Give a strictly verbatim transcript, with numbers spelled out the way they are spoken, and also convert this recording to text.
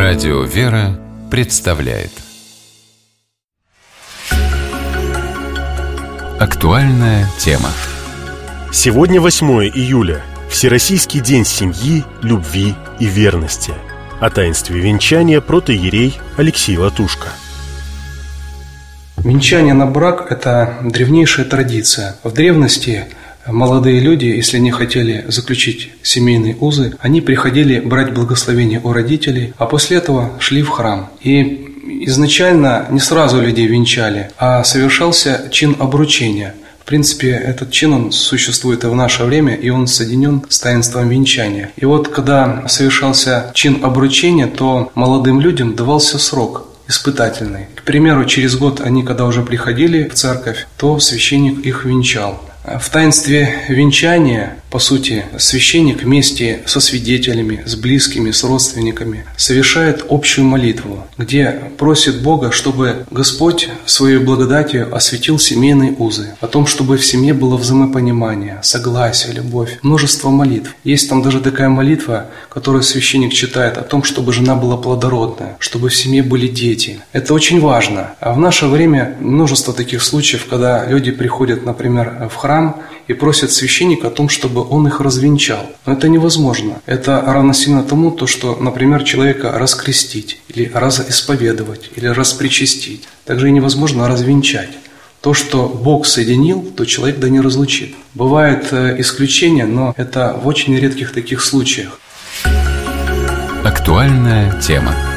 Радио «Вера» представляет актуальная тема. Сегодня восьмое июля. Всероссийский день семьи, любви и верности. О таинстве венчания протоиерей Алексей Латушко. Венчание на брак – это древнейшая традиция. В древности молодые люди, если не хотели заключить семейные узы, они приходили брать благословение у родителей, а после этого шли в храм. И изначально не сразу людей венчали, а совершался чин обручения. В принципе, этот чин, он существует и в наше время, и он соединен с таинством венчания. И вот, когда совершался чин обручения, то молодым людям давался срок испытательный. К примеру, через год они, когда уже приходили в церковь, то священник их венчал. В таинстве венчания, по сути, священник вместе со свидетелями, с близкими, с родственниками совершает общую молитву, где просит Бога, чтобы Господь своей благодатью осветил семейные узы, о том, чтобы в семье было взаимопонимание, согласие, любовь, множество молитв. Есть там даже такая молитва, которую священник читает, о том, чтобы жена была плодородная, чтобы в семье были дети. Это очень важно. А в наше время множество таких случаев, когда люди приходят, например, в храм, и просят священника о том, чтобы он их развенчал. Но это невозможно. Это равносильно тому, то, что, например, человека раскрестить, или разисповедовать, или распричастить. Также и невозможно развенчать. То, что Бог соединил, то человек да не разлучит. Бывают исключения, но это в очень редких таких случаях. Актуальная тема.